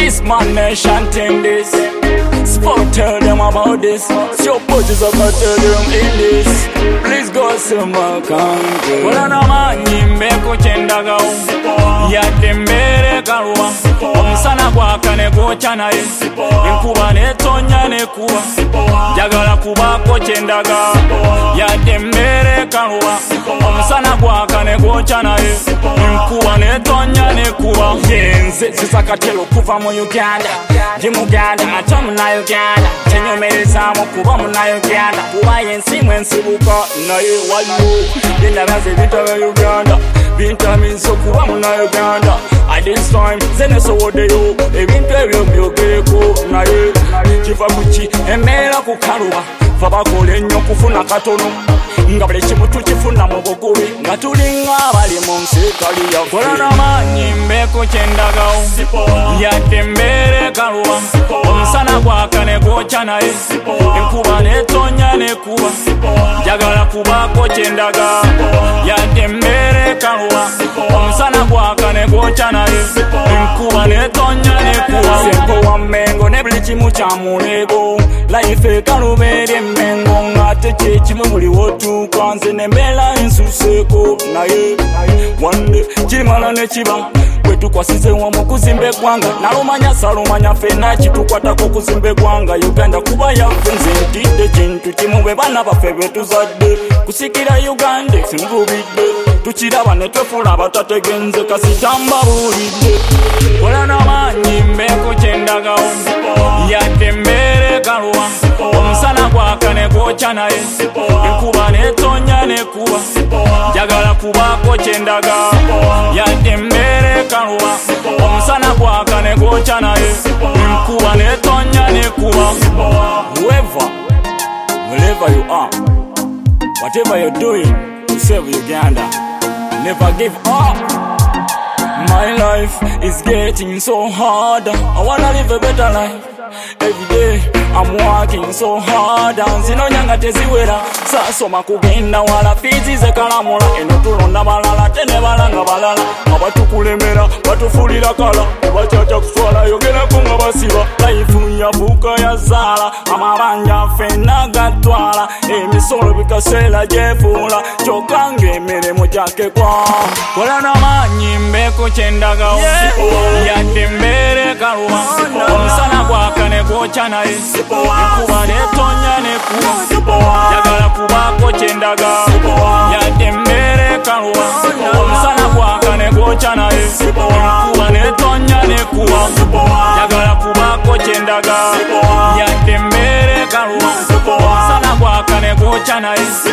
This man nation thing this. Sport tell them about this. Show poses up and tell them in this. Please go to my country. Well, I'm a man, you make a chendaga. Yatembere kalwa omusana gwakane gwochana enkuba netonya nekuba jagala kubako kyendaga yatembere kalwa omusana gwakane gwochana enkuba netonya nekuba yenze sisakatelo kuva mu Uganda ndi Muganda ate muna Uganda tenyomerezamu kuba muna Uganda kuba yensimu ensibuka naye waliwo yendabaze bitabe Uganda bintaminso kuba muna Uganda at this time zene sowodeyo ebintu ebyo byogereko naye kiva kuki emera kukaluba vabakola ennyo kufuna katono nga buli kimu tukifuna mu bugubi nga tulinga abali mu nsi kali yakola n'amaanyi mbeeko kyendagawo yadde mbeere kaluba omusana gwakane gwokya naye enkuba netonya nekuba njagala kubaako kyendaga yadde mbeere kaluba omusana gwakane gwokya naye enkuba netonya nekuba sempo wa Mmengo ne buli kimu kya mulego life ekaluba eri Mmengo ng'ate kyekimu buli wotuuka nze ne mbeera ensuseeko naye wande kimala ne kiba bwe tukwasize wamu kuzimba eggwanga nalumanya salumanya ffenna kitukwatako kuzimba eggwanga Uganda kuba yaffe nze ntidde kintu kimu bwe baana baffe be tuzadde kusikira Uganda simubidde tukiraba ne twefuula abatategenze kasitamba buulidde kola n'amaanyi mbeeko kyendagawo yadde mbeere kaluba omusana gwakane gwokya naye enkuba netonya nekuba njagala kubaako kyendaga yadde mbeere kaluba omusana gwakane gwokya naye enkuba netonya nekuba wherever you are, whatever you're doing to save Uganda, never give up. My life is getting so hard. I wanna live a better life. Every day I'm working so hard. Nzino nyanga teziwera sasoma kugenda wala fizi zekalamula eno tulonda balala tene balanga balala abatukulemera batufulira kala bachacha kuswala yogera kunga basiba life yabuka yazala amabanja fena gatwala emisolo bikasela jefula chokange emiremo gyake kwa kola n'amaanyi mbeeko kyendagawo yadde mbeere kaluba omusana gwakane gwokya naye enkuba netonya nekuba njagala kubaako kyendaga yadde mbeere kaluba omusana gwakane gwokya naye enkuba netonya nekuba njagala kubaako kyendaga yadde mbeere kaluba omusana gwakane gwokya naye